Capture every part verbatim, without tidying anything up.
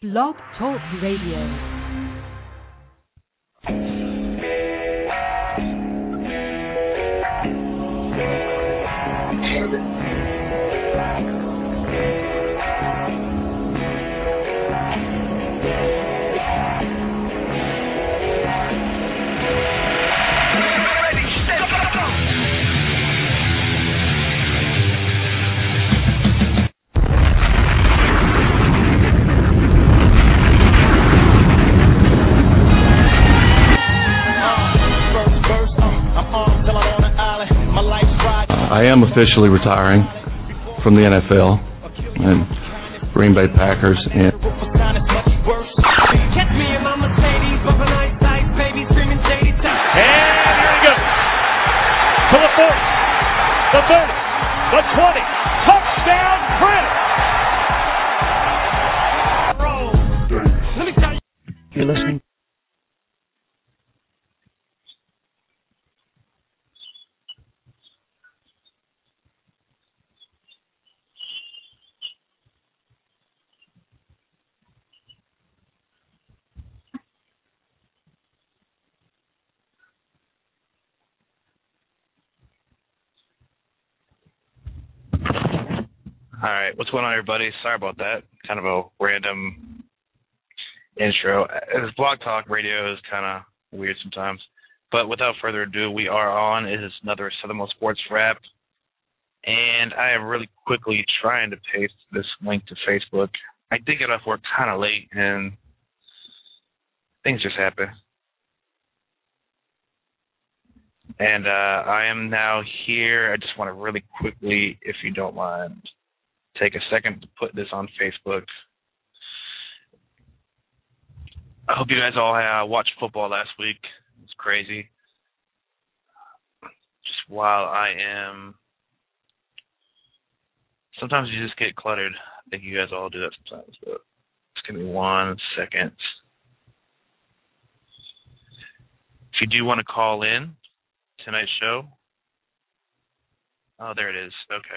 Blog Talk Radio. I am officially retiring from the N F L and Green Bay Packers. And And here he goes. To the forty, the thirty, the twenty. Touchdown, Chris! Let me tell you. you're listening. All right, what's going on, everybody? Sorry about that. Kind of a random intro. This Blog Talk Radio is kind of weird sometimes. But without further ado, we are on. It is another Southernmost Sports Wrap. And I am really quickly trying to paste this link to Facebook. I did get off work kind of late, and things just happen. And uh, I am now here. I just want to really quickly, if you don't mind, take a second to put this on Facebook. I hope you guys all uh, watched football last week. It was crazy. Just while I am... Sometimes you just get cluttered. I think you guys all do that sometimes. But just give me one second. If you do want to call in tonight's show... Oh, there it is. Okay.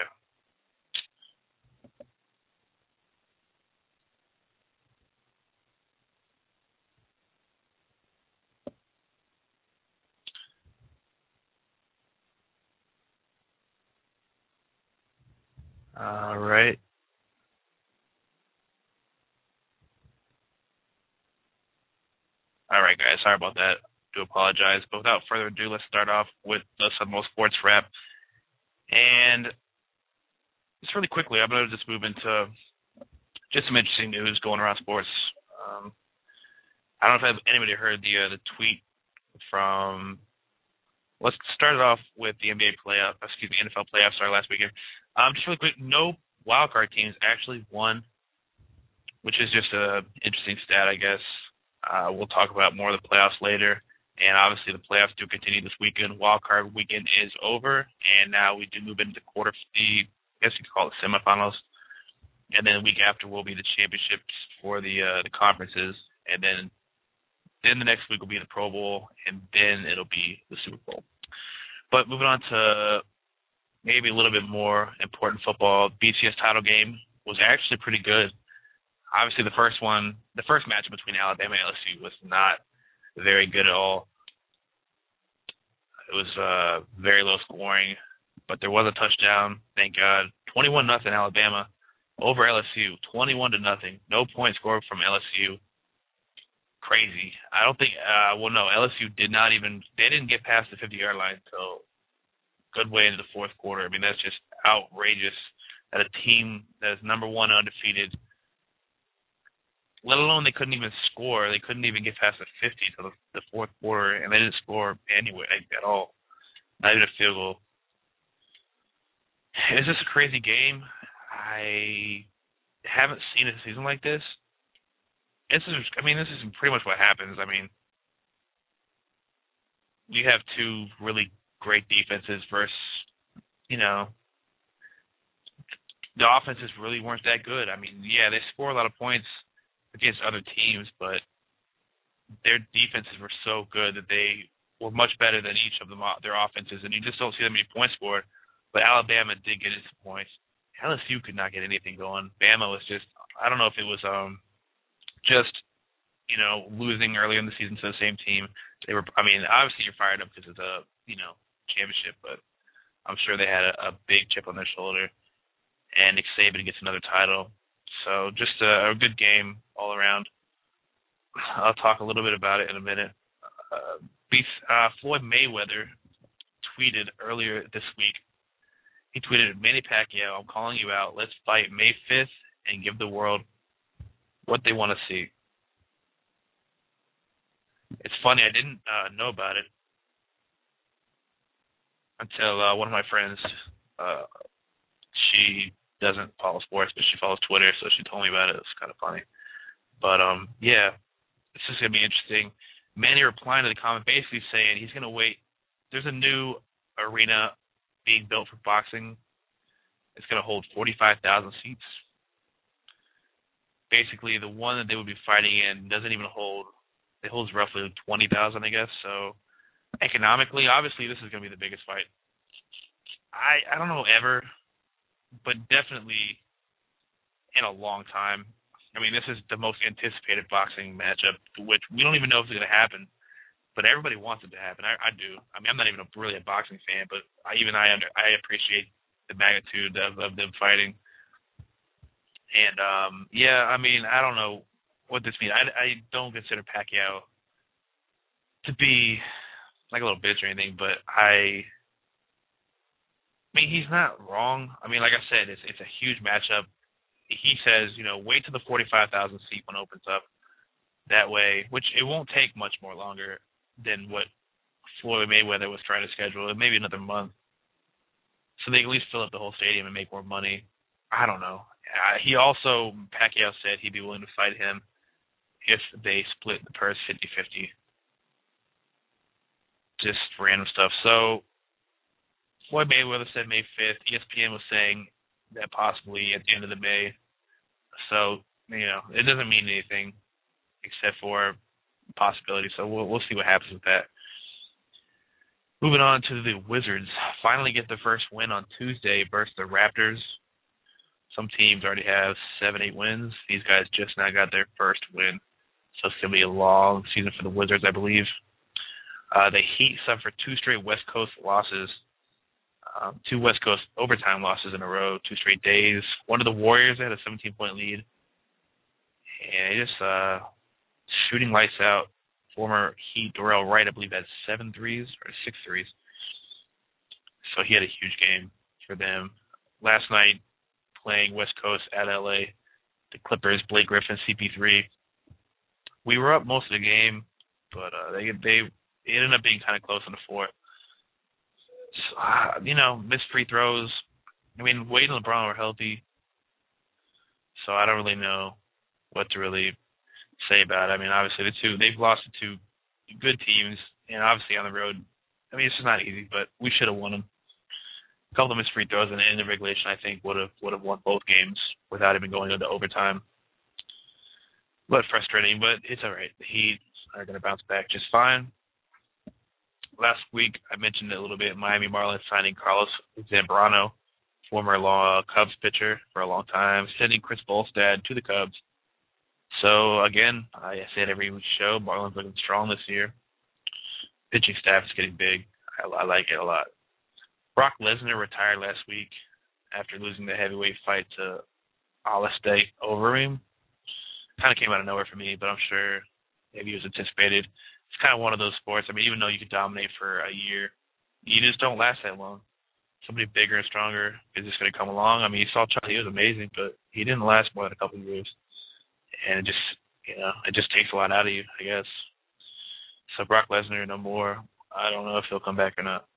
All right. All right, guys. Sorry about that. Do apologize. But without further ado, let's start off with the Southernmost Sports Wrap. And just really quickly, I'm going to just move into just some interesting news going around sports. Um, I don't know if anybody heard the uh, the tweet from. Let's start it off with the N B A playoff. Excuse me, N F L playoffs started last weekend. Um, just really quick, no wildcard teams actually won, which is just a interesting stat, I guess. Uh, we'll talk about more of the playoffs later. And obviously the playoffs do continue this weekend. Wildcard weekend is over, and now we do move into the quarter, the, I guess you could call it semifinals. And then the week after will be the championships for the uh, the conferences. And then, then the next week will be the Pro Bowl, and then it'll be the Super Bowl. But moving on to maybe a little bit more important football, B C S title game was actually pretty good. Obviously, the first one, the first match between Alabama and L S U was not very good at all. It was uh, very low scoring, but there was a touchdown, thank God. twenty-one nothing Alabama over L S U, twenty-one to nothing. No points scored from L S U. Crazy. I don't think, uh, well, no, L S U did not even, they didn't get past the fifty-yard line until good way into the fourth quarter. I mean, that's just outrageous that a team that is number one undefeated, let alone they couldn't even score. They couldn't even get past the fifty until the, the fourth quarter, and they didn't score anyway at all. Not even a field goal. It's just a crazy game. I haven't seen a season like this. This is, I mean, this is pretty much what happens. I mean, you have two really great defenses versus, you know, the offenses really weren't that good. I mean, yeah, they score a lot of points against other teams, but their defenses were so good that they were much better than each of them, their offenses, and you just don't see that many points scored. But Alabama did get its points. L S U could not get anything going. Bama was just, I don't know if it was um, just, you know, losing earlier in the season to the same team. They were, I mean, obviously you're fired up because of the, you know, championship, but I'm sure they had a, a big chip on their shoulder. And Nick Saban gets another title. So just a, a good game all around. I'll talk a little bit about it in a minute. Uh, uh, Floyd Mayweather tweeted earlier this week. He tweeted, Manny Pacquiao, I'm calling you out. Let's fight May fifth and give the world what they want to see. It's funny, I didn't uh, know about it until uh, one of my friends, uh, she doesn't follow sports, but she follows Twitter, so she told me about it. It was kind of funny. But, um, yeah, this is going to be interesting. Manny replying to the comment basically saying he's going to wait. There's a new arena being built for boxing. It's going to hold forty-five thousand seats. Basically, the one that they would be fighting in doesn't even hold. It holds roughly twenty thousand, I guess. So economically, obviously, this is going to be the biggest fight. I I don't know ever, but definitely in a long time. I mean, this is the most anticipated boxing matchup, which we don't even know if it's going to happen, but everybody wants it to happen. I, I do. I mean, I'm not even a, really a boxing fan, but I, even I under, I appreciate the magnitude of, of them fighting. And, um, yeah, I mean, I don't know what this means. I, I don't consider Pacquiao to be like a little bitch or anything, but I, I mean, he's not wrong. I mean, like I said, it's it's a huge matchup. He says, you know, wait till the forty-five thousand seat one opens up. That way, which it won't take much more longer than what Floyd Mayweather was trying to schedule. Maybe another month. So they can at least fill up the whole stadium and make more money. I don't know. Uh, he also, Pacquiao said he'd be willing to fight him if they split the purse fifty-fifty. Just random stuff. So Floyd Mayweather said May fifth. E S P N was saying that possibly at the end of the May. So, you know, it doesn't mean anything except for possibility. So we'll we'll see what happens with that. Moving on to the Wizards. Finally get their first win on Tuesday versus the Raptors. Some teams already have seven, eight wins. These guys just now got their first win. So it's going to be a long season for the Wizards, I believe. Uh, the Heat suffered two straight West Coast losses. Um, two West Coast overtime losses in a row, two straight days. One of the Warriors had a seventeen-point lead. And just uh, shooting lights out. Former Heat Dorell Wright, I believe, had seven threes or six threes. So he had a huge game for them. Last night, playing West Coast at L A, the Clippers, Blake Griffin, C P three. We were up most of the game, but uh, they they it ended up being kind of close in the fourth. So, uh, you know, missed free throws. I mean, Wade and LeBron were healthy, so I don't really know what to really say about it. I mean, obviously the two they've lost to two good teams, and obviously on the road. I mean, it's just not easy, but we should have won them. A couple of missed free throws in the end of regulation, I think, would have would have won both games without even going into overtime. But frustrating, but it's all right. The Heat are going to bounce back just fine. Last week, I mentioned it a little bit. Miami Marlins signing Carlos Zambrano, former long, Cubs pitcher for a long time, sending Chris Volstad to the Cubs. So, again, I say it every show, Marlins looking strong this year. Pitching staff is getting big. I, I like it a lot. Brock Lesnar retired last week after losing the heavyweight fight to Alistair Overeem. Kind of came out of nowhere for me, but I'm sure maybe it was anticipated. It's kind of one of those sports. I mean, even though you could dominate for a year, you just don't last that long. Somebody bigger and stronger is just going to come along. I mean, you saw Charlie, he was amazing, but he didn't last more than a couple of years. And it just, you know, it just takes a lot out of you, I guess. So Brock Lesnar, no more. I don't know if he'll come back or not.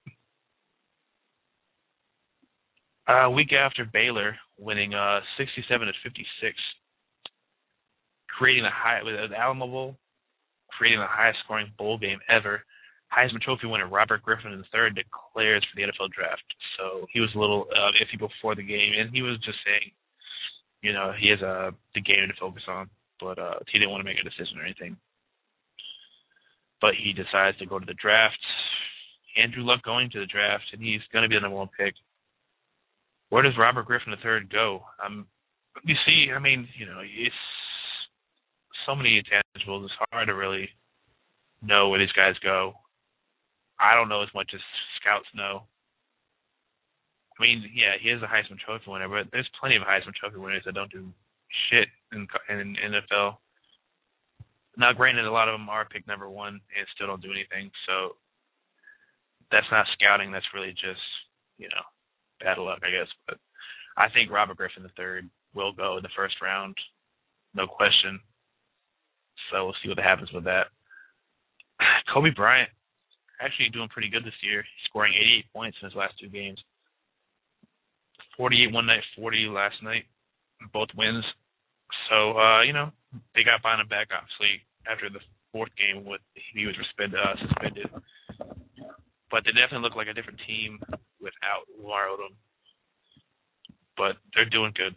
A uh, week after Baylor winning uh, sixty-seven to fifty-six, creating the high with the Alamo Bowl, creating the highest scoring bowl game ever. Heisman Trophy winner Robert Griffin the third declares for the N F L draft. So he was a little uh, iffy before the game, and he was just saying, you know, he has uh, the game to focus on, but uh, he didn't want to make a decision or anything. But he decides to go to the draft. Andrew Luck going to the draft, and he's going to be the number one pick. Where does Robert Griffin the third go? Um, you see, I mean, you know, it's so many intangibles. It's hard to really know where these guys go. I don't know as much as scouts know. I mean, yeah, he is a Heisman Trophy winner, but there's plenty of Heisman Trophy winners that don't do shit in, in N F L. Now, granted, a lot of them are picked number one and still don't do anything, so that's not scouting. That's really just, you know, bad luck, I guess. But I think Robert Griffin the third will go in the first round, no question. So we'll see what happens with that. Kobe Bryant, actually doing pretty good this year. He's scoring eighty-eight points in his last two games. forty-eight one night, forty last night, both wins. So, uh, you know, they got Bynum back, obviously, after the fourth game with he was suspended. Uh, suspended. But they definitely look like a different team without Lamar Odom. But they're doing good.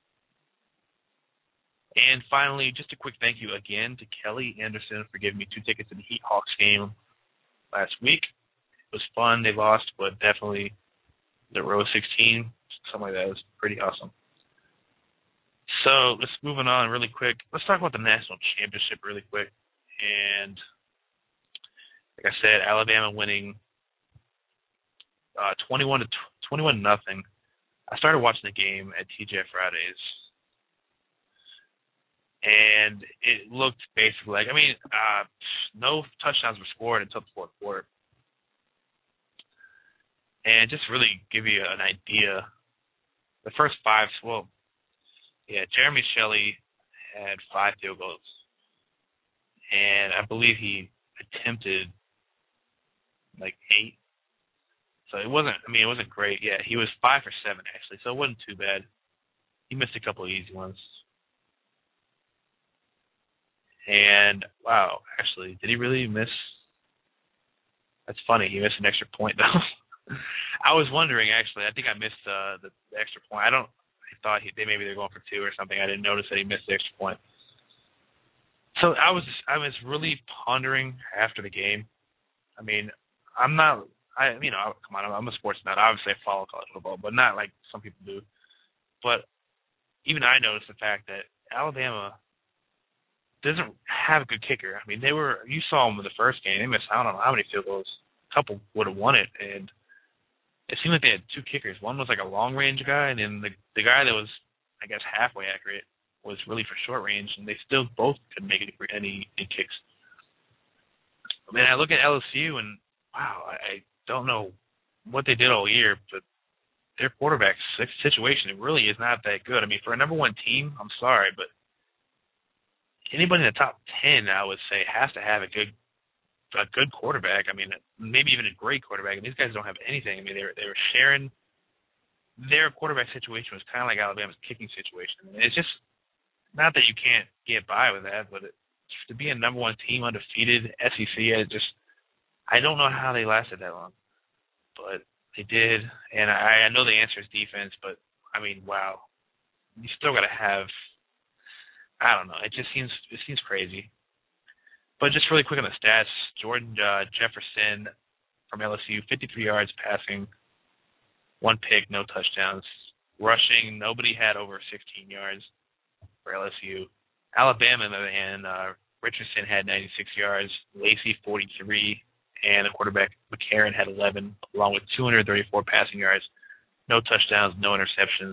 And finally, just a quick thank you again to Kelly Anderson for giving me two tickets to the Heat Hawks game last week. It was fun. They lost, but definitely the row sixteen, something like that, was pretty awesome. So let's move on really quick. Let's talk about the national championship really quick. And like I said, Alabama winning uh, twenty-one to twenty-one nothing. I started watching the game at T J Fridays, and it looked basically like, I mean, uh, no touchdowns were scored until the fourth quarter. And just really give you an idea, the first five, well, yeah, Jeremy Shelley had five field goals. And I believe he attempted like eight. So it wasn't, I mean, it wasn't great. Yeah, he was five for seven, actually, so it wasn't too bad. He missed a couple of easy ones. And, wow, actually, did he really miss? That's funny. He missed an extra point, though. I was wondering, actually. I think I missed uh, the, the extra point. I don't, I thought he, they maybe they're going for two or something. I didn't notice that he missed the extra point. So I was, I was really pondering after the game. I mean, I'm not, I, you know, come on, I'm a sports nut. Obviously, I follow college football, but not like some people do. But even I noticed the fact that Alabama doesn't have a good kicker. I mean, they were, you saw them in the first game. They missed, I don't know how many field goals. A couple would have won it. And it seemed like they had two kickers. One was like a long-range guy, and then the the guy that was, I guess, halfway accurate was really for short range, and they still both couldn't make any, any, any kicks. I mean, I look at L S U, and, wow, I don't know what they did all year, but their quarterback situation, it really is not that good. I mean, for a number one team, I'm sorry, but anybody in the top ten, I would say, has to have a good a good quarterback. I mean, maybe even a great quarterback. And these guys don't have anything. I mean, they were, they were sharing. Their quarterback situation was kind of like Alabama's kicking situation. And it's just not that you can't get by with that, but it, to be a number one team, undefeated, S E C, it just I don't know how they lasted that long. But they did. And I, I know the answer is defense, but, I mean, wow. You still got to have – I don't know. It just seems it seems crazy. But just really quick on the stats, Jordan uh, Jefferson from L S U, fifty-three yards passing, one pick, no touchdowns. Rushing, nobody had over sixteen yards for L S U. Alabama, on the other hand, uh, Richardson had ninety-six yards, Lacey forty-three, and the quarterback McCarron had eleven, along with two hundred thirty-four passing yards, no touchdowns, no interceptions.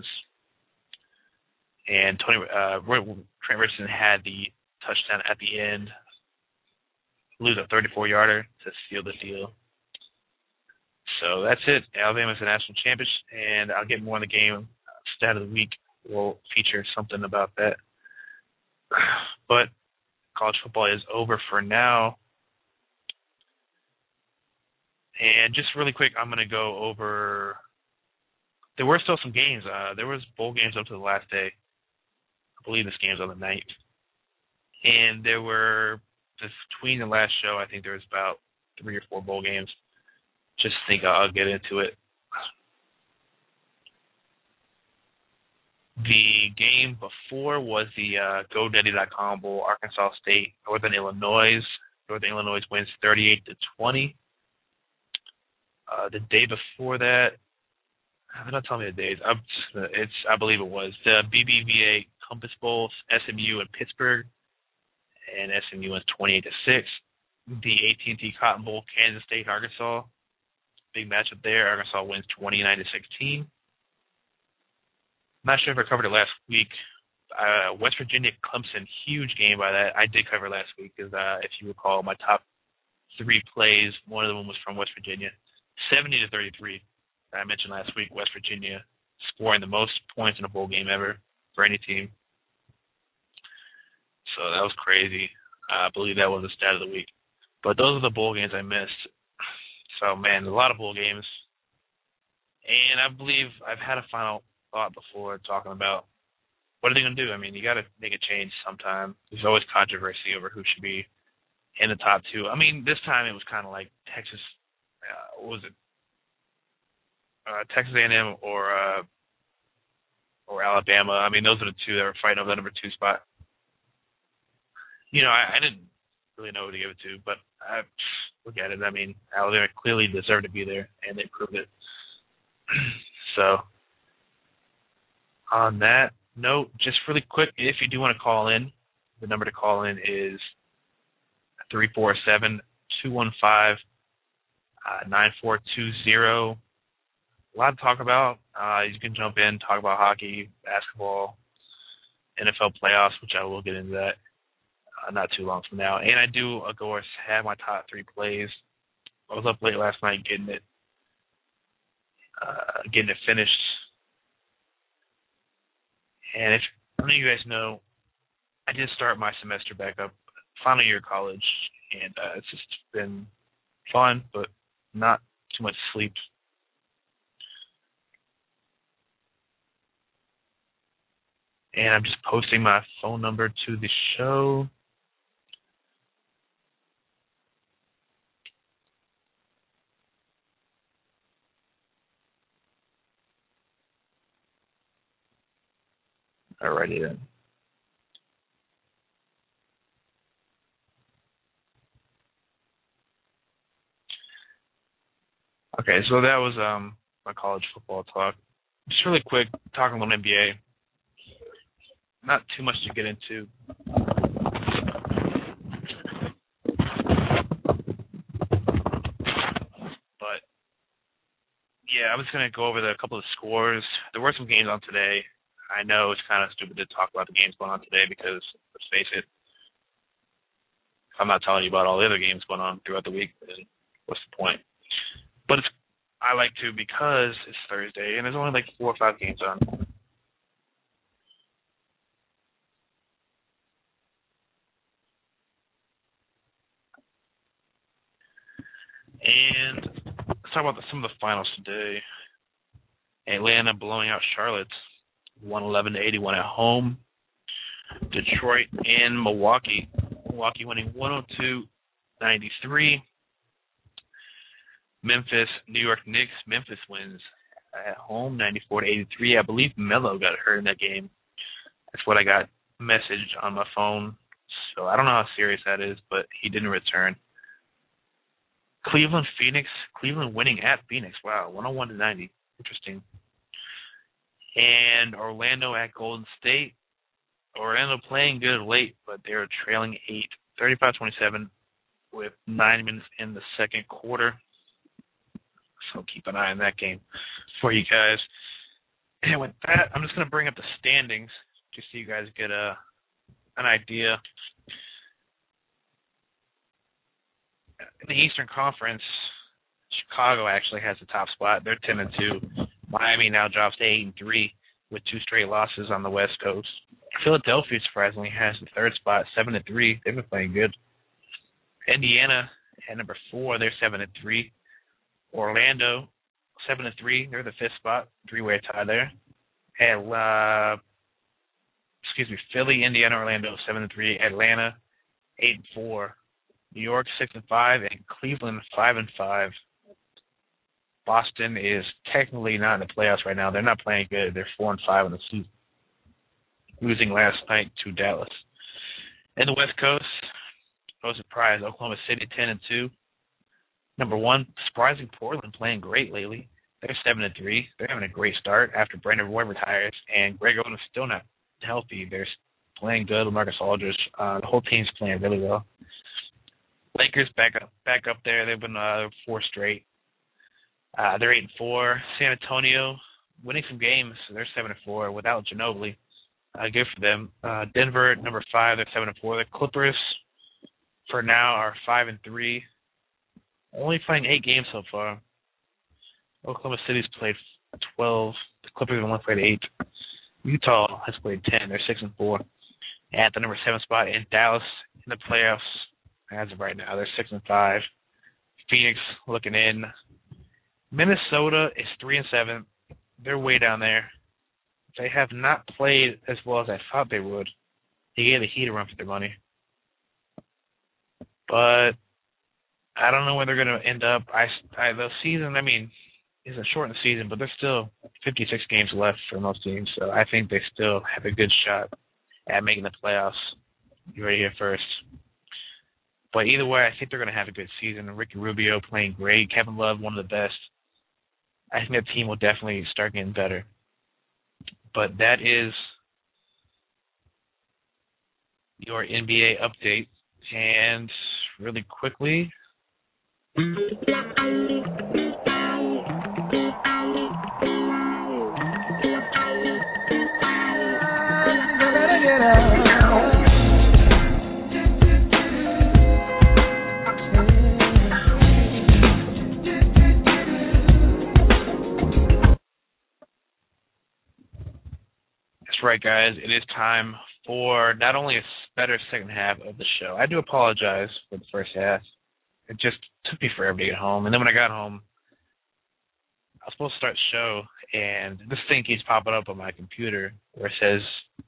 And Tony uh, Trent Richardson had the touchdown at the end, lose a thirty-four yarder to seal the deal. So that's it. Alabama's the national champions, and I'll get more on the game. Stat of the week will feature something about that. But college football is over for now. And just really quick, I'm going to go over. There were still some games. Uh, there was bowl games up to the last day. I believe this game's on the ninth. And there were, between the last show, I think there was about three or four bowl games. Just think I'll get into it. The game before was the uh, GoDaddy dot com Bowl, Arkansas State, Northern Illinois. Northern Illinois wins thirty-eight to twenty. Uh, the day before that, they're not telling me the days. I'm just, it's I believe it was the B B V A Compass Bowl, S M U and Pittsburgh. and S M U wins twenty-eight to six. The A T and T Cotton Bowl, Kansas State, Arkansas. Big matchup there. Arkansas wins twenty-nine to sixteen. Not sure if I covered it last week. Uh, West Virginia, Clemson, huge game by that. I did cover last week because, uh, if you recall, my top three plays, one of them was from West Virginia, seventy to thirty-three. I mentioned last week, West Virginia scoring the most points in a bowl game ever for any team. So that was crazy. Uh, I believe that was the stat of the week. But those are the bowl games I missed. So, man, a lot of bowl games. And I believe I've had a final thought before talking about what are they going to do? I mean, you got to make a change sometime. There's always controversy over who should be in the top two. I mean, this time it was kind of like Texas, uh, what was it? Uh, Texas A and M or uh, or Alabama. I mean, those are the two that were fighting over the number two spot. You know, I, I didn't really know who to give it to, but I, look at it. I mean, Alabama clearly deserved to be there, and they proved it. So, on that note, just really quick, if you do want to call in, the number to call in is three four seven, two one five, nine four two zero. A lot to talk about. Uh, you can jump in, talk about hockey, basketball, N F L playoffs, which I will get into that uh, not too long from now. And I do, of course, have my top three plays. I was up late last night getting it, uh, getting it finished. And if none of you guys know, I did start my semester back up, final year of college, and uh, it's just been fun, but not too much sleep. And I'm just posting my phone number to the show. Alrighty then. Okay, so that was um my college football talk. Just really quick, talking a little N B A. Not too much to get into. But, yeah, I was going to go over the, a couple of scores. There were some games on today. I know it's kind of stupid to talk about the games going on today because, let's face it, if I'm not telling you about all the other games going on throughout the week, then what's the point? But it's, I like to because it's Thursday, and there's only like four or five games on. And let's talk about the, some of the finals today. Atlanta blowing out Charlotte, one eleven to eighty-one at home. Detroit and Milwaukee. Milwaukee winning one oh two ninety-three. Memphis, New York Knicks. Memphis wins at home, ninety-four to eighty-three. I believe Melo got hurt in that game. That's what I got messaged on my phone. So I don't know how serious that is, but he didn't return. Cleveland, Phoenix. Cleveland winning at Phoenix. Wow, one oh one to ninety. Interesting. And Orlando at Golden State. Orlando playing good late, but they're trailing eight, thirty-five twenty-seven with nine minutes in the second quarter. So keep an eye on that game for you guys. And with that, I'm just going to bring up the standings just so you guys get a an idea. In the Eastern Conference, Chicago actually has the top spot. They're ten and two. Miami now drops to eight and three with two straight losses on the West Coast. Philadelphia surprisingly has the third spot, seven and three. They've been playing good. Indiana at number four, they're seven and three. Orlando seven and three. They're the fifth spot, three-way tie there. And uh, excuse me, Philly, Indiana, Orlando seven and three. Atlanta eight and four. New York six and five, and Cleveland five and five. Boston is technically not in the playoffs right now. They're not playing good. They're four and five in the season, losing last night to Dallas. In the West Coast, no surprise, Oklahoma City ten and two. Number one, surprising Portland playing great lately. They're seven and three. They're having a great start after Brandon Roy retires, and Greg Oden's still not healthy. They're playing good. LaMarcus Aldridge, uh, the whole team's playing really well. Lakers back up, back up there. They've been uh, four straight. Uh, they're eight and four. San Antonio winning some games. They're seven and four without Ginobili. Uh, good for them. Uh, Denver at number five. They're seven and four. The Clippers, for now, are five and three. Only playing eight games so far. Oklahoma City's played twelve. The Clippers have only played eight. Utah has played ten. They're six and four. At the number seven spot, in Dallas in the playoffs as of right now, they're six and five. Phoenix looking in. Minnesota is three and seven. They're way down there. They have not played as well as I thought they would. They gave the Heat a run for their money. But I don't know where they're going to end up. I, I, the season, I mean, is a shortened season, but there's still fifty-six games left for most teams. So I think they still have a good shot at making the playoffs. You ready here first. But either way, I think they're going to have a good season. Ricky Rubio playing great. Kevin Love, one of the best. I think that team will definitely start getting better. But that is your N B A update. And really quickly, that's right, guys. It is time for not only a better second half of the show. I do apologize for the first half. It just took me forever to get home. And then when I got home, I was supposed to start the show, and this thing keeps popping up on my computer where it says,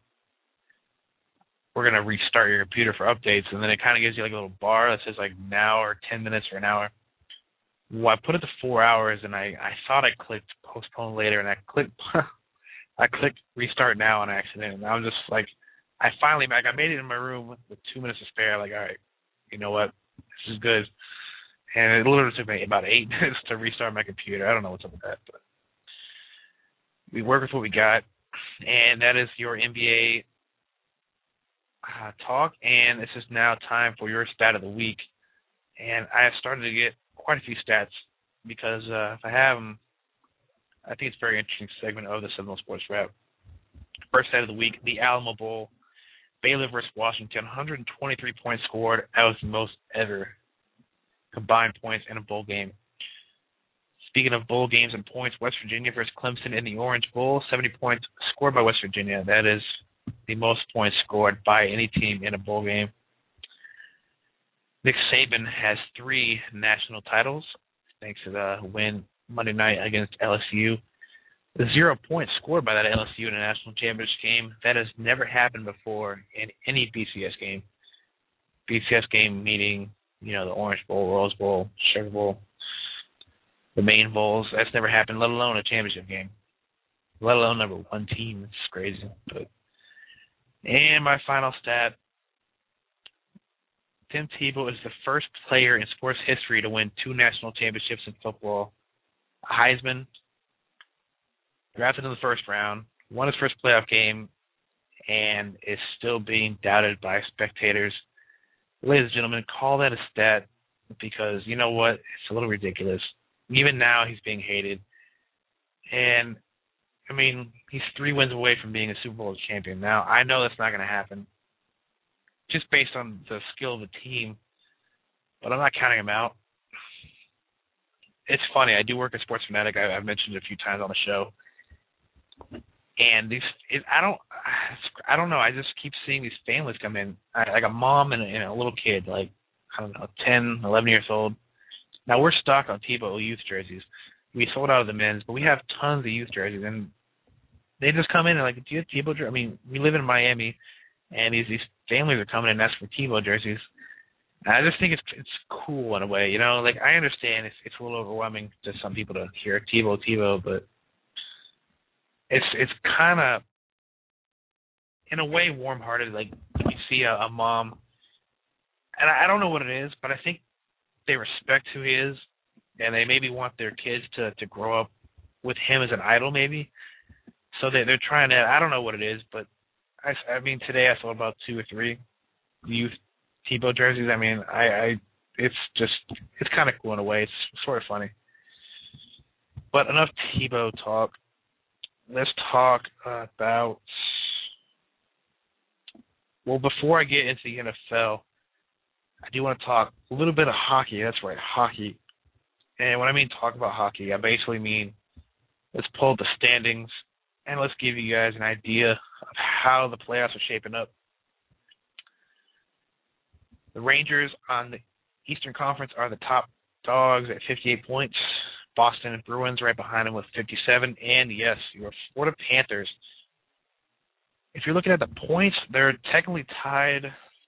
we're going to restart your computer for updates. And then it kind of gives you like a little bar that says like now or ten minutes or an hour. Well, I put it to four hours, and I, I thought I clicked postpone later, and I clicked I clicked restart now on accident. And I was just like, I finally, like, I made it in my room with, with two minutes to spare. Like, all right, you know what? This is good. And it literally took me about eight minutes to restart my computer. I don't know what's up with that, but we work with what we got. And that is your N B A uh, talk. And this is now time for your stat of the week. And I have started to get quite a few stats because uh, if I have them, I think it's a very interesting segment of the Seminole Sports Wrap. First stat of the week, the Alamo Bowl. Baylor versus Washington, one hundred twenty-three points scored. That was the most ever combined points in a bowl game. Speaking of bowl games and points, West Virginia versus Clemson in the Orange Bowl, seventy points scored by West Virginia. That is the most points scored by any team in a bowl game. Nick Saban has three national titles thanks to the win Monday night against L S U. The zero points scored by that L S U in a national championship game, that has never happened before in any B C S game. B C S game meaning, you know, the Orange Bowl, Rose Bowl, Sugar Bowl, the main bowls. That's never happened, let alone a championship game. Let alone number one team. It's crazy. But and my final stat, Tim Tebow is the first player in sports history to win two national championships in football. A Heisman, drafted in the first round, won his first playoff game, and is still being doubted by spectators. Ladies and gentlemen, call that a stat because, you know what, it's a little ridiculous. Even now, he's being hated. And, I mean, he's three wins away from being a Super Bowl champion. Now, I know that's not going to happen just based on the skill of the team, but I'm not counting him out. It's funny. I do work at Sports Fanatic. I, I've mentioned it a few times on the show. And these, it, I don't, I don't know. I just keep seeing these families come in, I, like a mom and a, and a little kid, like I don't know, ten, eleven years old. Now we're stock on Tebow youth jerseys. We sold out of the men's, but we have tons of youth jerseys, and they just come in and like, do you have Tebow jerseys? I mean, we live in Miami, and these these families are coming in and asking for Tebow jerseys. And I just think it's it's cool in a way, you know. Like I understand it's it's a little overwhelming to some people to hear Tebow, Tebow, but It's it's kind of, in a way, warm-hearted. Like, you see a, a mom, and I, I don't know what it is, but I think they respect who he is, and they maybe want their kids to, to grow up with him as an idol, maybe. So they, they're trying to, I don't know what it is, but I, I mean, today I sold about two or three youth Tebow jerseys. I mean, I, I it's just, it's kind of cool in a way. It's sort of funny. But enough Tebow talk. Let's talk about, well, before I get into the N F L, I do want to talk a little bit of hockey. That's right, hockey. And when I mean talk about hockey, I basically mean let's pull up the standings and let's give you guys an idea of how the playoffs are shaping up. The Rangers on the Eastern Conference are the top dogs at fifty-eight points. Boston and Bruins right behind them with fifty-seven. And, yes, your Florida Panthers. If you're looking at the points, they're technically tied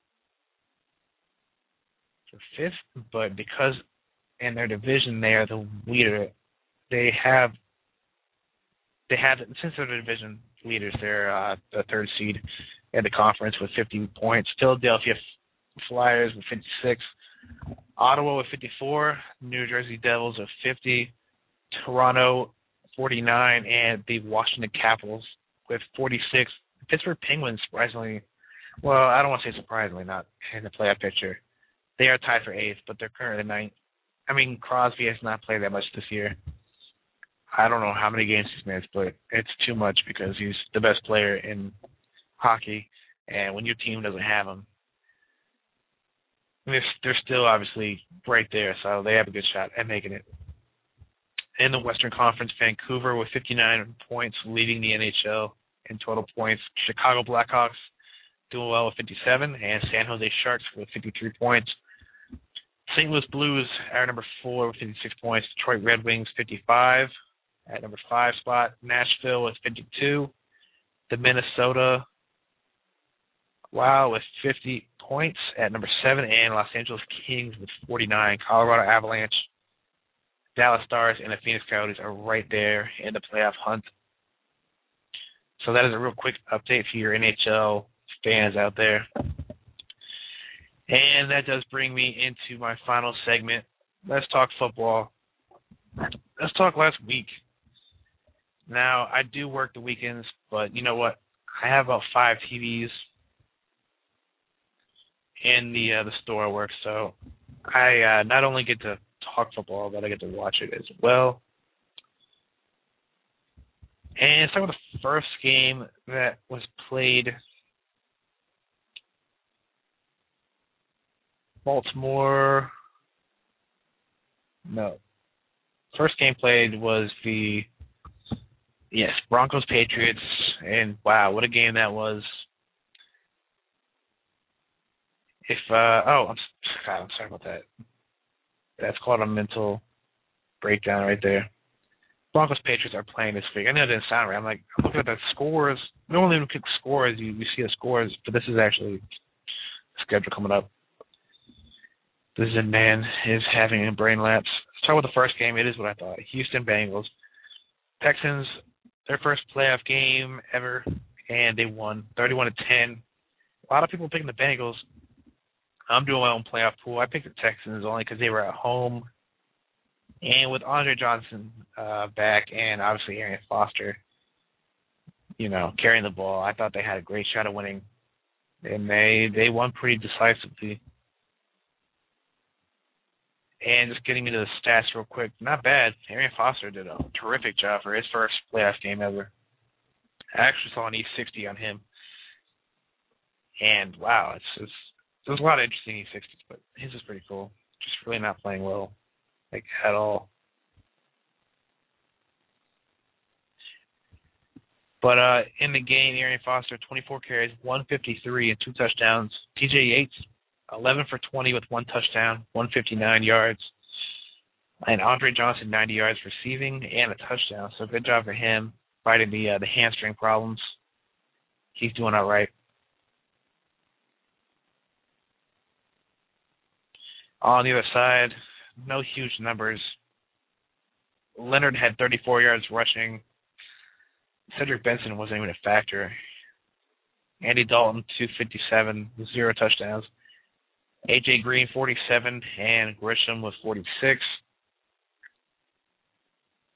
for fifth, but because in their division they are the leader, they have, they have since they're the division leaders, they're uh, the third seed in the conference with fifty points. Philadelphia Flyers with fifty-six. Ottawa with fifty-four. New Jersey Devils with fifty. Toronto forty-nine, and the Washington Capitals with forty-six. Pittsburgh Penguins, surprisingly, well, I don't want to say surprisingly, not in the playoff picture. They are tied for eighth, but they're currently ninth. I mean, Crosby has not played that much this year. I don't know how many games he's missed, but it's too much because he's the best player in hockey, and when your team doesn't have him, they're, they're still obviously right there, so they have a good shot at making it. In the Western Conference, Vancouver with fifty-nine points, leading the N H L in total points. Chicago Blackhawks doing well with fifty-seven, and San Jose Sharks with fifty-three points. Saint Louis Blues are number four with fifty-six points. Detroit Red Wings fifty-five at number five spot. Nashville with fifty-two. The Minnesota Wild with fifty points at number seven, and Los Angeles Kings with forty-nine. Colorado Avalanche, Dallas Stars, and the Phoenix Coyotes are right there in the playoff hunt. So that is a real quick update for your N H L fans out there. And that does bring me into my final segment. Let's talk football. Let's talk last week. Now, I do work the weekends, but you know what? I have about five T Vs in the uh, the store I work, so I uh, not only get to talk football, but I get to watch it as well. And let's talk about the first game that was played. Baltimore. No. First game played was the, yes, Broncos Patriots. And wow, what a game that was. If, uh, oh, I'm, God, I'm sorry about that. That's called a mental breakdown right there. Broncos Patriots are playing this week. I know it didn't sound right. I'm like, I'm looking at the scores. Normally when you click scores, you, you see the scores, but this is actually the schedule coming up. This man is having a brain lapse. Let's talk about the first game. It is what I thought. Houston Bengals. Texans, their first playoff game ever, and they won thirty-one to ten. A lot of people picking the Bengals. I'm doing my own playoff pool. I picked the Texans only because they were at home. And with Andre Johnson uh, back and obviously Arian Foster, you know, carrying the ball, I thought they had a great shot at winning. And they, they won pretty decisively. And just getting into the stats real quick, not bad. Arian Foster did a terrific job for his first playoff game ever. I actually saw an E sixty on him. And, wow, it's, it's there's a lot of interesting E sixties, but his is pretty cool. Just really not playing well, like, at all. But uh, in the game, Arian Foster, twenty-four carries, one fifty-three, and two touchdowns. T J Yates, eleven for twenty with one touchdown, one fifty-nine yards. And Andre Johnson, ninety yards receiving and a touchdown. So good job for him fighting the uh, the hamstring problems. He's doing all right. On the other side, no huge numbers. Leonard had thirty-four yards rushing. Cedric Benson wasn't even a factor. Andy Dalton, two fifty-seven, zero touchdowns. A J Green, forty-seven, and Grisham was forty-six.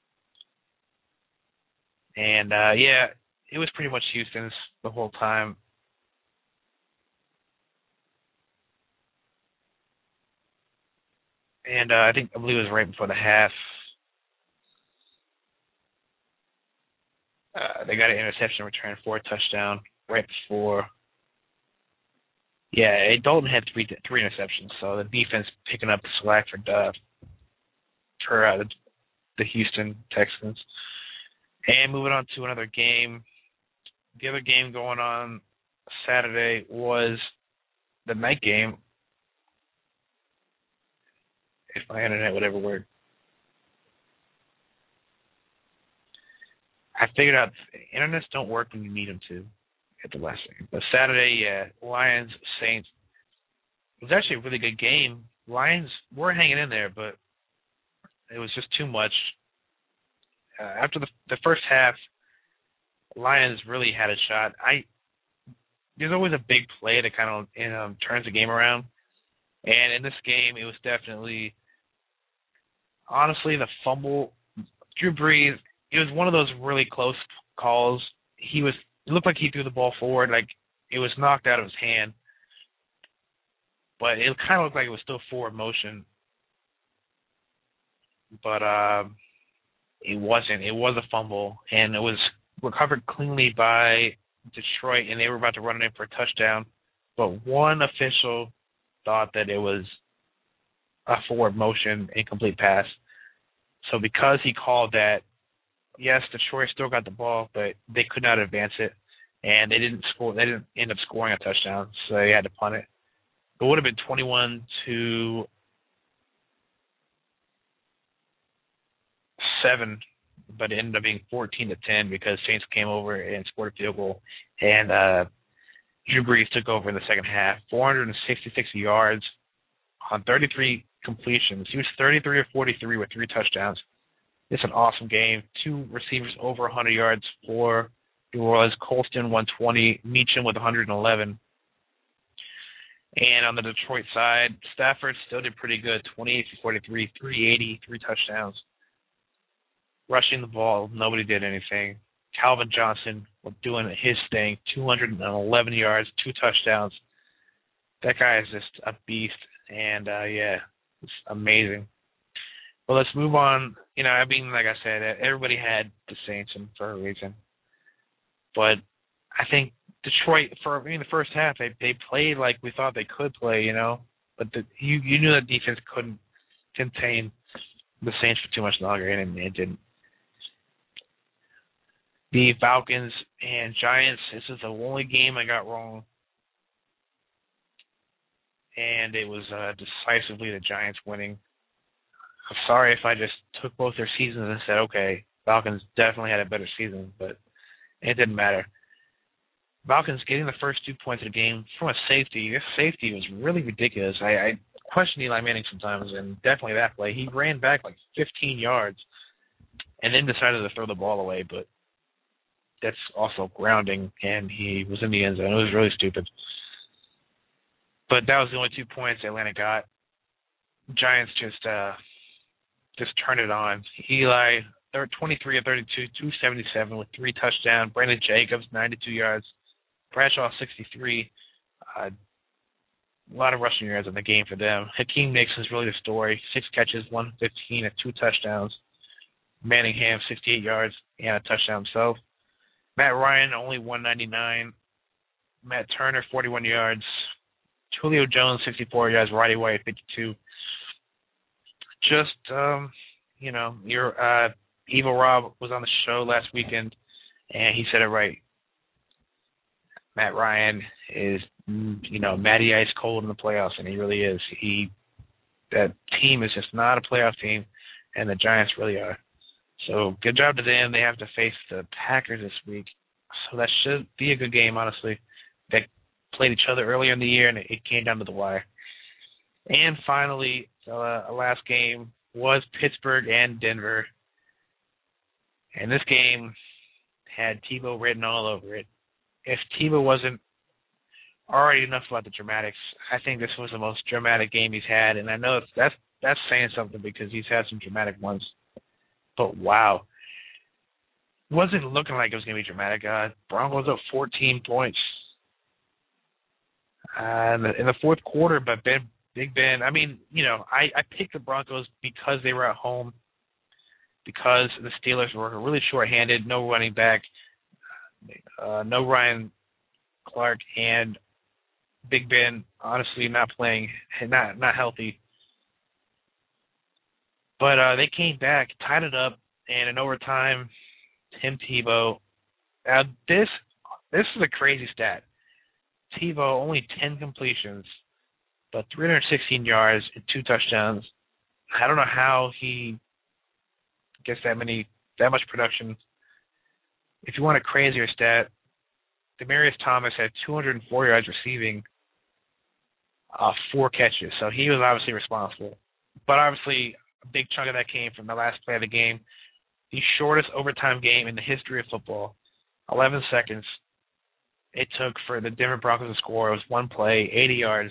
And, uh, yeah, it was pretty much Houston's the whole time. And uh, I think I believe it was right before the half. Uh, they got an interception return for a touchdown right before. Yeah, Dalton had three three interceptions, so the defense picking up the slack for uh, for uh, the, the Houston Texans. And moving on to another game. The other game going on Saturday was the night game. If my internet would ever work. I figured out internets don't work when you need them to at the last second. But Saturday, yeah, Lions, Saints. It was actually a really good game. Lions were hanging in there, but it was just too much. Uh, after the the first half, Lions really had a shot. I There's always a big play that kind of you know, turns the game around. And in this game, it was definitely, honestly, the fumble. Drew Brees, it was one of those really close calls. He was, it looked like he threw the ball forward, like it was knocked out of his hand. But it kind of looked like it was still forward motion. But uh, it wasn't. It was a fumble, and it was recovered cleanly by Detroit, and they were about to run it in for a touchdown. But one official thought that it was a forward motion, incomplete pass. So because he called that, yes, Detroit still got the ball, but they could not advance it, and they didn't score. They didn't end up scoring a touchdown, so they had to punt it. It would have been twenty-one to seven, but it ended up being fourteen to ten because Saints came over and scored a field goal, and uh, Drew Brees took over in the second half. four hundred sixty-six yards on thirty-three completions. He was thirty-three of forty-three with three touchdowns. It's an awesome game. Two receivers over one hundred yards for New Orleans. Colston one twenty, Meacham with one hundred eleven. And on the Detroit side, Stafford still did pretty good, twenty-eight for forty-three, three eighty, three touchdowns. Rushing the ball, nobody did anything. Calvin Johnson was doing his thing, two hundred eleven yards, two touchdowns. That guy is just a beast, and, uh, yeah, it's amazing. Well, let's move on. You know, I mean, like I said, everybody had the Saints in for a reason. But I think Detroit, for I mean, the first half, they they played like we thought they could play, you know. But the, you you knew that defense couldn't contain the Saints for too much longer, and it didn't. The Falcons and Giants, this is the only game I got wrong. And it was uh, decisively the Giants winning. I'm sorry if I just took both their seasons and said, okay, Falcons definitely had a better season, but it didn't matter. Falcons getting the first two points of the game from a safety. This safety was really ridiculous. I, I question Eli Manning sometimes, and definitely that play. He ran back like fifteen yards and then decided to throw the ball away, but that's also grounding, and he was in the end zone. It was really stupid. But that was the only two points Atlanta got. Giants just uh, just turned it on. Eli, twenty-three of thirty-two, two seventy-seven with three touchdowns. Brandon Jacobs, ninety-two yards. Bradshaw, sixty-three. Uh, a lot of rushing yards in the game for them. Hakeem Nicks is really the story. Six catches, one fifteen, and two touchdowns. Manningham, sixty-eight yards, and a touchdown himself. Matt Ryan, only one ninety-nine. Matt Turner, forty-one yards. Julio Jones, sixty-four yards. Roddy White, fifty-two. Just, um, you know, your uh, Evil Rob was on the show last weekend, and he said it right. Matt Ryan is, you know, Matty Ice Cold in the playoffs, and he really is. He that team is just not a playoff team, and the Giants really are. So good job to them. They have to face the Packers this week, so that should be a good game, honestly. They played each other earlier in the year, and it came down to the wire. And finally, uh, last game was Pittsburgh and Denver. And this game had Tebow written all over it. If Tebow wasn't already enough about the dramatics, I think this was the most dramatic game he's had. And I know that's that's saying something because he's had some dramatic ones. But wow. It wasn't looking like it was going to be dramatic. Uh, Broncos up fourteen points. Uh, in, the, in the fourth quarter, but Ben Big Ben. I mean, you know, I, I picked the Broncos because they were at home, because the Steelers were really short-handed, no running back, uh, no Ryan Clark, and Big Ben honestly not playing, not not healthy. But uh, they came back, tied it up, and in overtime, Tim Tebow. Now this this is a crazy stat. Tebow only ten completions, but three hundred sixteen yards and two touchdowns. I don't know how he gets that many, that much production. If you want a crazier stat, Demaryius Thomas had two hundred four yards receiving, uh, four catches. So he was obviously responsible. But obviously, a big chunk of that came from the last play of the game. The shortest overtime game in the history of football. eleven seconds it took for the Denver Broncos to score. It was one play, eighty yards.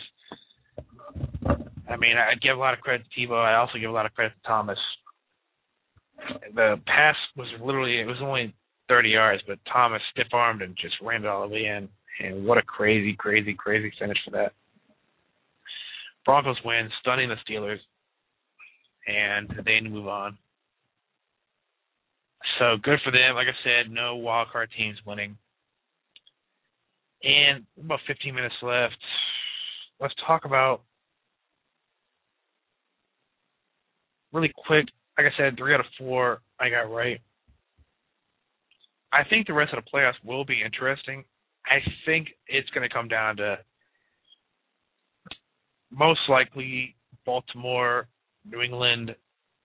I mean, I give a lot of credit to Tebow. I also give a lot of credit to Thomas. The pass was literally, it was only thirty yards, but Thomas stiff-armed and just ran it all the way in. And what a crazy, crazy, crazy finish for that. Broncos win, stunning the Steelers, and they move on. So good for them. Like I said, no wildcard teams winning. And about fifteen minutes left. Let's talk about, really quick, like I said, three out of four I got right. I think the rest of the playoffs will be interesting. I think it's going to come down to most likely Baltimore, New England,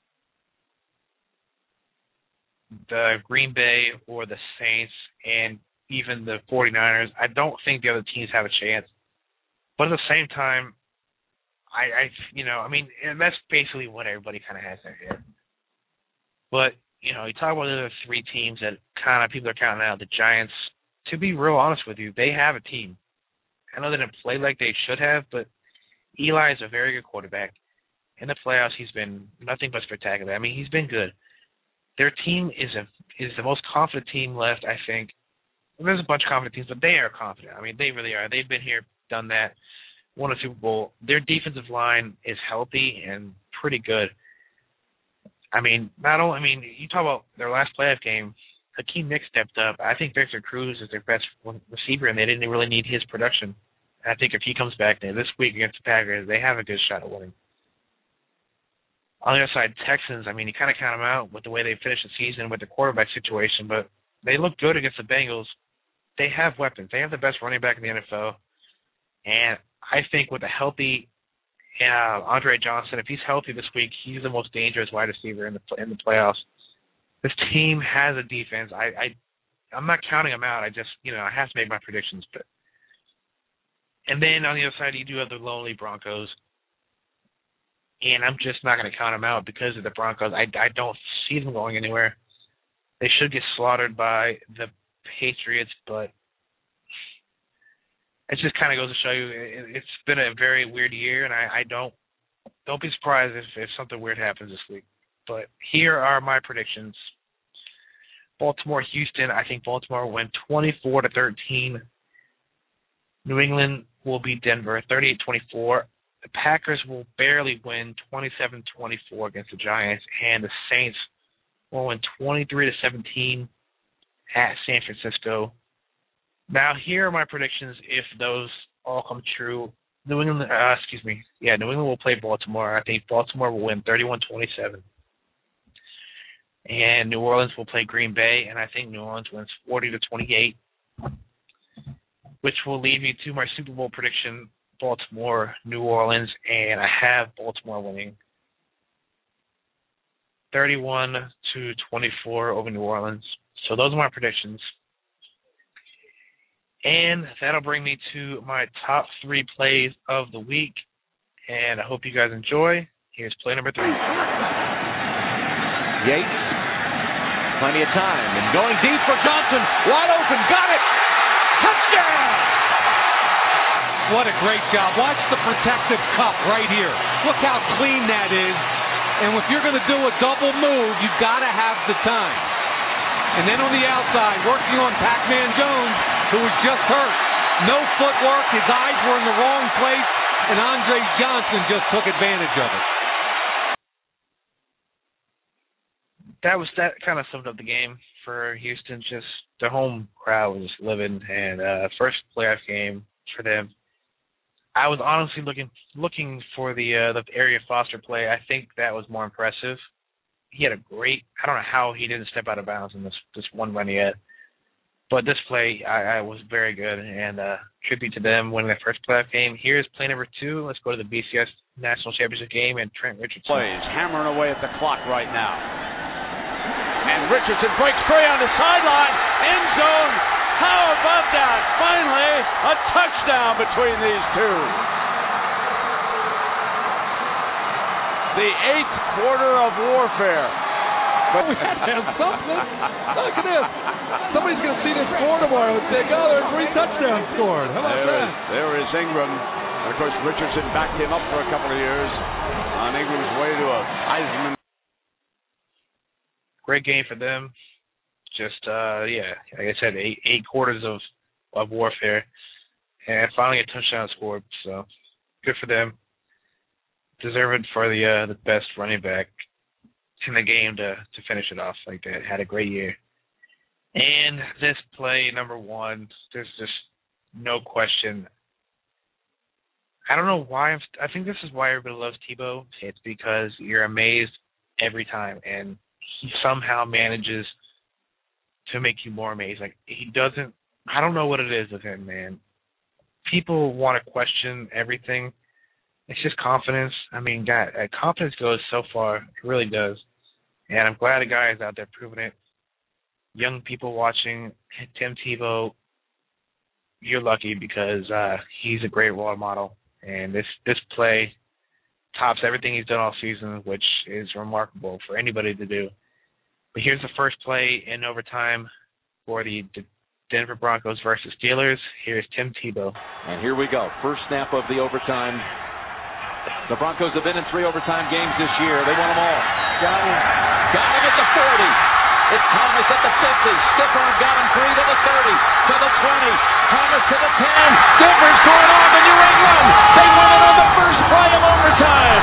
the Green Bay, or the Saints, and even the 49ers. I don't think the other teams have a chance. But at the same time, I, I you know, I mean, and that's basically what everybody kind of has in their head. But, you know, you talk about the other three teams that kind of people are counting out, the Giants. To be real honest with you, they have a team. I know they didn't play like they should have, but Eli is a very good quarterback. In the playoffs, he's been nothing but spectacular. I mean, he's been good. Their team is a is the most confident team left, I think. There's a bunch of confident teams, but they are confident. I mean, they really are. They've been here, done that, won a Super Bowl. Their defensive line is healthy and pretty good. I mean, not only, I mean, you talk about their last playoff game, Hakeem Nicks stepped up. I think Victor Cruz is their best receiver, and they didn't really need his production. I think if he comes back there this week against the Packers, they have a good shot at winning. On the other side, Texans, I mean, you kind of count them out with the way they finished the season with the quarterback situation, but they look good against the Bengals. They have weapons. They have the best running back in the N F L. And I think with a healthy uh, Andre Johnson, if he's healthy this week, he's the most dangerous wide receiver in the in the playoffs. This team has a defense. I, I, I'm not counting them out. I just, you know, I have to make my predictions. But and then on the other side, you do have the lonely Broncos. And I'm just not going to count them out because of the Broncos. I, I don't see them going anywhere. They should get slaughtered by the Patriots, but it just kind of goes to show you it, it's been a very weird year, and I, I don't don't be surprised if, if something weird happens this week. But here are my predictions. Baltimore, Houston. I think Baltimore will win twenty-four to thirteen. New England will beat Denver thirty-eight twenty-four. The Packers will barely win twenty-seven twenty-four against the Giants, and the Saints will win twenty-three to seventeen at San Francisco. Now, here are my predictions if those all come true. New England, uh, excuse me, yeah, New England will play Baltimore. I think Baltimore will win thirty-one twenty-seven. And New Orleans will play Green Bay, and I think New Orleans wins forty to twenty-eight, which will lead me to my Super Bowl prediction, Baltimore, New Orleans, and I have Baltimore winning thirty-one to twenty-four over New Orleans. So those are my predictions. And that'll bring me to my top three plays of the week. And I hope you guys enjoy. Here's play number three. Yates, plenty of time. And going deep for Johnson. Wide open. Got it. Touchdown. What a great job. Watch the protective cup right here. Look how clean that is. And if you're going to do a double move, you've got to have the time. And then on the outside, working on Pac-Man Jones, who was just hurt. No footwork. His eyes were in the wrong place. and Andre Johnson just took advantage of it. That was that kind of summed up the game for Houston. Just the home crowd was just living, and uh, first playoff game for them. I was honestly looking looking for the uh, the Arian Foster play. I think that was more impressive. He had a great. I don't know how he didn't step out of bounds in this this one run yet, but this play I, I was very good, and uh, tribute to them winning their first playoff game. Here's play number two. Let's go to the B C S National Championship game, and Trent Richardson plays hammering away at the clock right now. And Richardson breaks free on the sideline. End zone. How about that? Finally, a touchdown between these two. The eighth quarter of warfare. But we had to have something. Look at this. Somebody's going to see this score tomorrow and say, oh, there are three touchdowns scored. How about there that? Is, there is Ingram. And, of course, Richardson backed him up for a couple of years on Ingram's way to a Heisman. Great game for them. Just, uh, yeah, like I said, eight, eight quarters of, of warfare. And finally a touchdown scored. So good for them. Deserved for the uh, the best running back in the game to, to finish it off like that. Had a great year. And this play, number one, there's just no question. I don't know why. I'm, I think this is why everybody loves Tebow. It's because you're amazed every time. And he somehow manages to make you more amazed. Like, he doesn't, I don't know what it is with him, man. People want to question everything. It's just confidence. I mean, God, uh, confidence goes so far. It really does. And I'm glad a guy is out there proving it. Young people watching Tim Tebow, you're lucky because uh, he's a great role model. And this, this play tops everything he's done all season, which is remarkable for anybody to do. But here's the first play in overtime for the Denver Broncos versus Steelers. Here's Tim Tebow. And here we go. First snap of the overtime. The Broncos have been in three overtime games this year. They won them all. Got him. Got him at the forty. It's Thomas at the fifty. Stifford got him three to the thirty. To the twenty. Thomas to the ten. Stifford's going on to New England. They won it on the first play of overtime.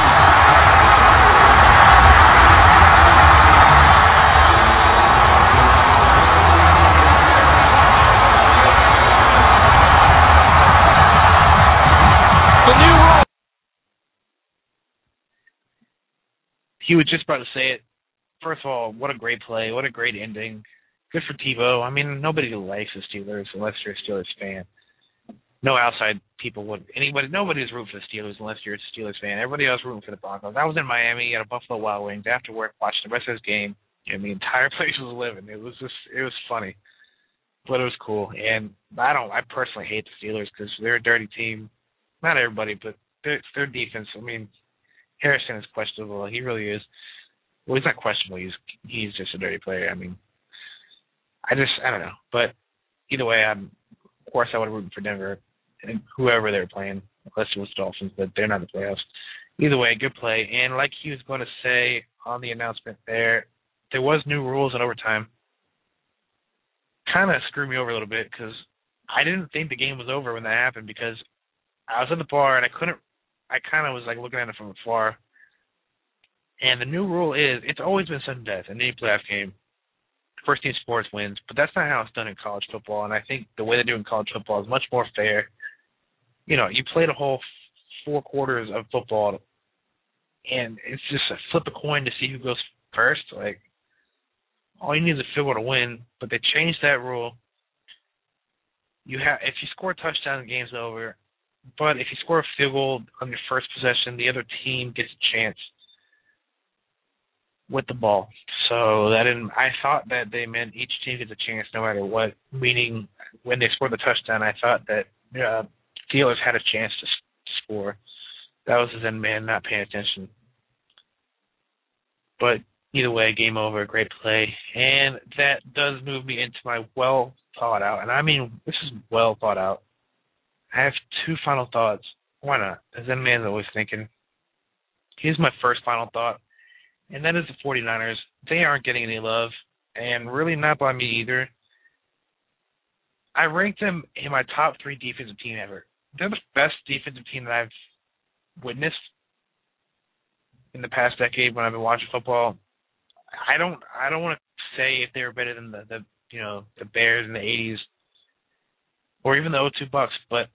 He was just about to say it. First of all, what a great play. What a great ending. Good for Tebow. I mean, nobody likes the Steelers unless you're a Steelers fan. No outside people would. Anybody, nobody's rooting for the Steelers unless you're a Steelers fan. Everybody else rooting for the Broncos. I was in Miami at a Buffalo Wild Wings after work watching the rest of this game, and the entire place was living. It was just, it was funny. But it was cool. And I don't, I personally hate the Steelers because they're a dirty team. Not everybody, but their, their defense, I mean, Harrison is questionable. He really is. Well, he's not questionable. He's he's just a dirty player. I mean, I just I don't know. But either way, I'm of course I would root for Denver and whoever they're playing, unless it was the Dolphins, but they're not in the playoffs. Either way, good play. And like he was going to say on the announcement there, there was new rules in overtime. Kind of screwed me over a little bit because I didn't think the game was over when that happened because I was at the bar and I couldn't. I kind of was like looking at it from afar. And the new rule is it's always been sudden death in any playoff game. First team sports wins, but that's not how it's done in college football. And I think the way they do in college football is much more fair. You know, you play the whole four quarters of football, and it's just a flip a coin to see who goes first. Like, all you need is a field goal to win, but they changed that rule. You have if you score a touchdown, the game's over. But if you score a field goal on your first possession, the other team gets a chance with the ball. So that didn't, I thought that they meant each team gets a chance no matter what, meaning when they scored the touchdown, I thought that uh, Steelers had a chance to score. That was the man not paying attention. But either way, game over, great play. And that does move me into my well thought out, and I mean, this is well thought out. I have two final thoughts. Why not? As that man's always thinking. Here's my first final thought, and that is the 49ers. They aren't getting any love, and really not by me either. I ranked them in my top three defensive team ever. They're the best defensive team that I've witnessed in the past decade when I've been watching football. I don't I don't want to say if they were better than the, the you know the Bears in the eighties or even the oh two Bucks, but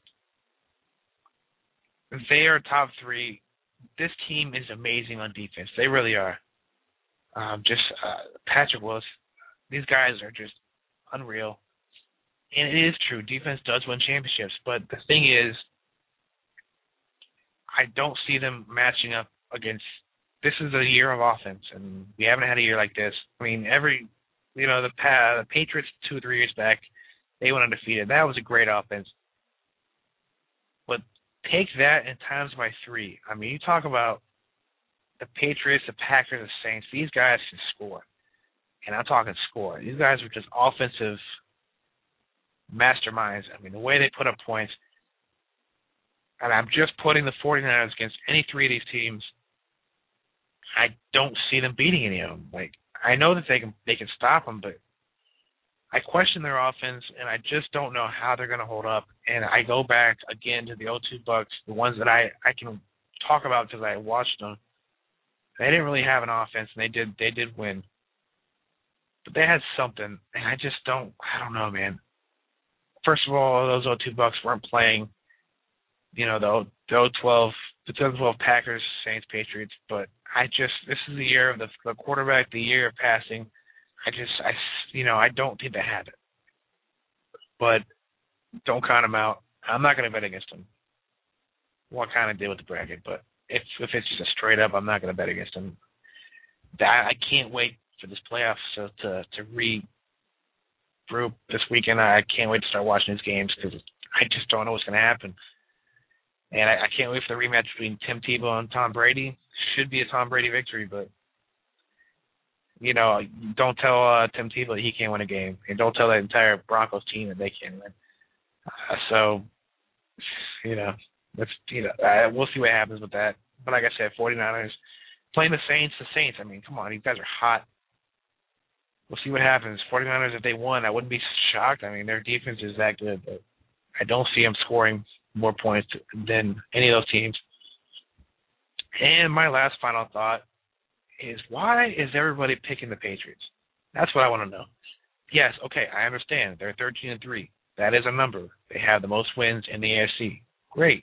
they are top three. This team is amazing on defense. They really are. Um, just uh, Patrick Willis. These guys are just unreal. And it is true. Defense does win championships. But the thing is, I don't see them matching up against – this is a year of offense, and we haven't had a year like this. I mean, every – you know, the, the Patriots two or three years back, they went undefeated. That was a great offense. But take that and times by three. I mean, you talk about the Patriots, the Packers, the Saints. These guys can score. And I'm talking score. These guys are just offensive masterminds. I mean, the way they put up points. And I'm just putting the 49ers against any three of these teams. I don't see them beating any of them. Like, I know that they can they can stop them, but I question their offense, and I just don't know how they're going to hold up. And I go back again to the oh two Bucks, the ones that I, I can talk about because I watched them. They didn't really have an offense, and they did they did win. But they had something, and I just don't I don't know, man. First of all, those oh two Bucks weren't playing, you know, the the oh twelve the twenty twelve Packers, Saints, Patriots. But I just this is the year of the, the quarterback, the year of passing. I just I you know I don't think they have it. But don't count them out. I'm not going to bet against them. Well, I kind of did with the bracket, but if if it's just a straight up, I'm not going to bet against them. I, I can't wait for this playoffs to to, to regroup this weekend. I can't wait to start watching these games because I just don't know what's going to happen. And I, I can't wait for the rematch between Tim Tebow and Tom Brady. Should be a Tom Brady victory, but, you know, don't tell uh, Tim Tebow that he can't win a game. And don't tell that entire Broncos team that they can't win. Uh, so, you know, let's, you know, uh, we'll see what happens with that. But like I said, 49ers playing the Saints, the Saints, I mean, come on, these guys are hot. We'll see what happens. 49ers, if they won, I wouldn't be shocked. I mean, their defense is that good, but I don't see them scoring more points than any of those teams. And my last final thought is, why is everybody picking the Patriots? That's what I want to know. Yes, okay, I understand. They're thirteen and three. That is a number. They have the most wins in the A F C. Great.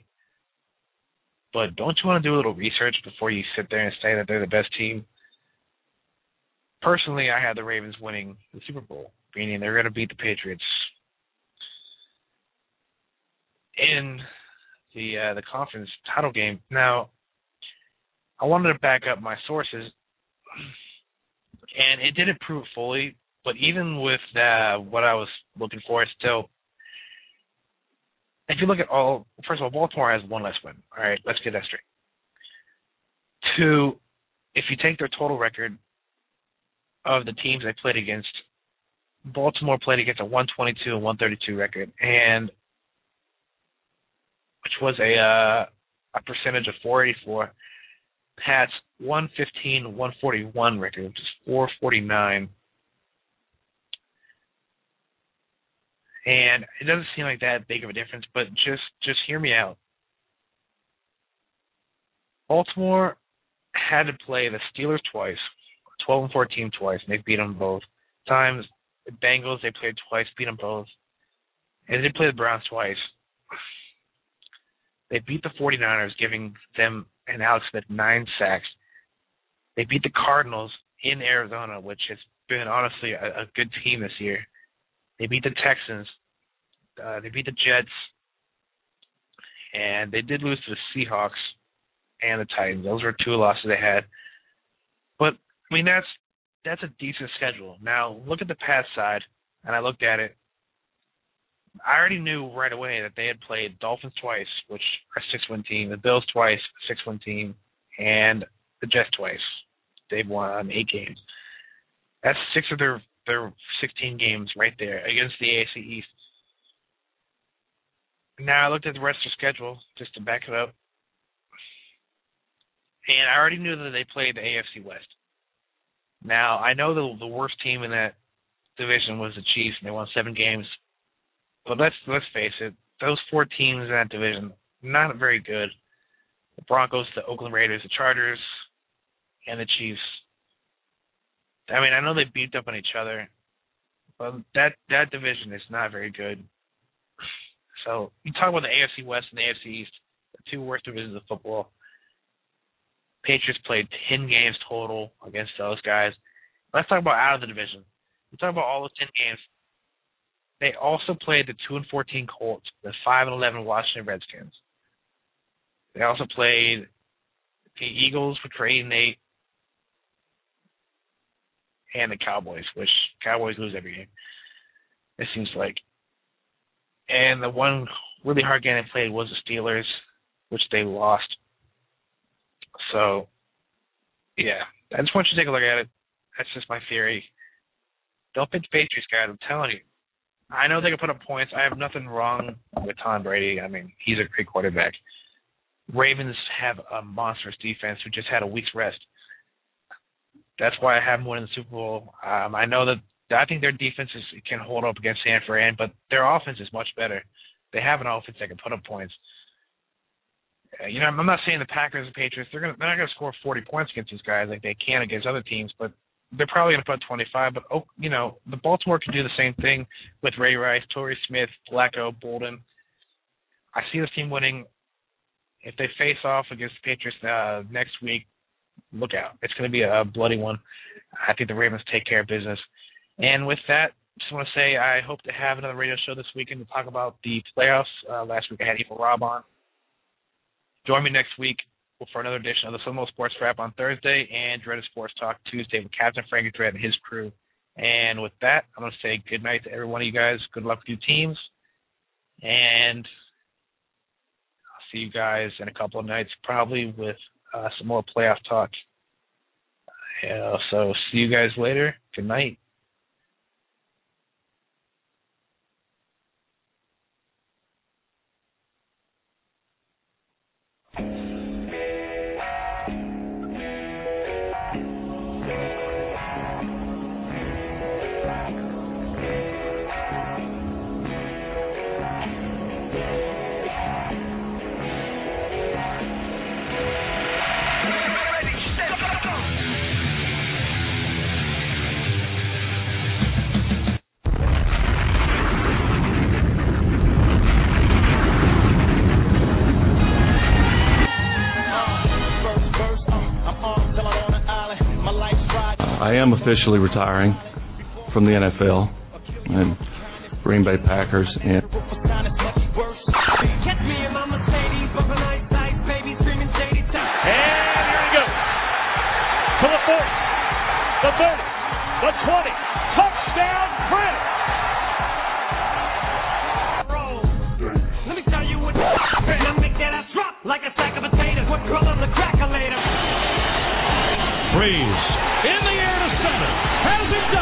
But don't you want to do a little research before you sit there and say that they're the best team? Personally, I had the Ravens winning the Super Bowl, meaning they're going to beat the Patriots in the uh, the conference title game. Now, I wanted to back up my sources, and it didn't prove it fully, but even with uh, what I was looking for, it's still, if you look at all, first of all, Baltimore has one less win. All right, let's get that straight. Two, if you take their total record of the teams they played against, Baltimore played against a one twenty-two and one thirty-two record, and which was a uh, a percentage of four eighty-four. Pats one fifteen, one forty-one record, which is four forty-nine. And it doesn't seem like that big of a difference, but just just hear me out. Baltimore had to play the Steelers twice, twelve and fourteen twice, and they beat them both times. The Bengals, they played twice, beat them both. And they did play the Browns twice. They beat the 49ers, giving them and Alex Smith nine sacks. They beat the Cardinals in Arizona, which has been honestly a, a good team this year. They beat the Texans. Uh, they beat the Jets. And they did lose to the Seahawks and the Titans. Those were two losses they had. But, I mean, that's that's a decent schedule. Now, look at the Pats side, and I looked at it. I already knew right away that they had played Dolphins twice, which are a six-win team, the Bills twice, a six-win team, and the Jets twice. They've won eight games. That's six of their, their sixteen games right there against the A F C East. Now I looked at the rest of their schedule just to back it up, and I already knew that they played the A F C West. Now, I know the, the worst team in that division was the Chiefs, and they won seven games. But let's let's face it, those four teams in that division, not very good. the Broncos, the Oakland Raiders, the Chargers, and the Chiefs. I mean, I know they beat up on each other, but that, that division is not very good. So you talk about the A F C West and the A F C East, the two worst divisions of football. Patriots played ten games total against those guys. Let's talk about out of the division. We talk about all those ten games. They also played the two and fourteen Colts, the five and eleven Washington Redskins. They also played the Eagles, which were eight and eight, and the Cowboys, which Cowboys lose every game, it seems like. And the one really hard game they played was the Steelers, which they lost. So, yeah, I just want you to take a look at it. That's just my theory. Don't pick the Patriots, guys. I'm telling you. I know they can put up points. I have nothing wrong with Tom Brady. I mean, he's a great quarterback. Ravens have a monstrous defense who just had a week's rest. That's why I have them winning the Super Bowl. Um, I know that I think their defense is, can hold up against San Fran, but their offense is much better. They have an offense that can put up points. Uh, you know, I'm not saying the Packers and Patriots, they're, gonna, they're not going to score forty points against these guys like they can against other teams, but they're probably going to put twenty-five. But, oh, you know, the Baltimore can do the same thing with Ray Rice, Torrey Smith, Flacco, Bolden. I see this team winning. If they face off against the Patriots uh, next week, look out. It's going to be a bloody one. I think the Ravens take care of business. And with that, just want to say I hope to have another radio show this weekend to talk about the playoffs. Uh, last week I had Evil Rob on. Join me next week for another edition of the Seminole Sports Wrap on Thursday and Dreaded Sports Talk Tuesday with Captain Frankie Dredd and his crew. And with that, I'm going to say good night to every one of you guys. Good luck with your teams. And I'll see you guys in a couple of nights, probably with uh, some more playoff talk. Uh, so see you guys later. Good night. I am officially retiring from the N F L and Green Bay Packers. And Catch me in my Mercedes, bumping ice ice, baby, screaming shady time. And here he goes. To the forty, the thirty, the twenty. Touchdown, Chris. Let me tell you what. Now make that ass drop like a sack of potatoes. What color the cracker later? Breeze in the air to center. Has it done?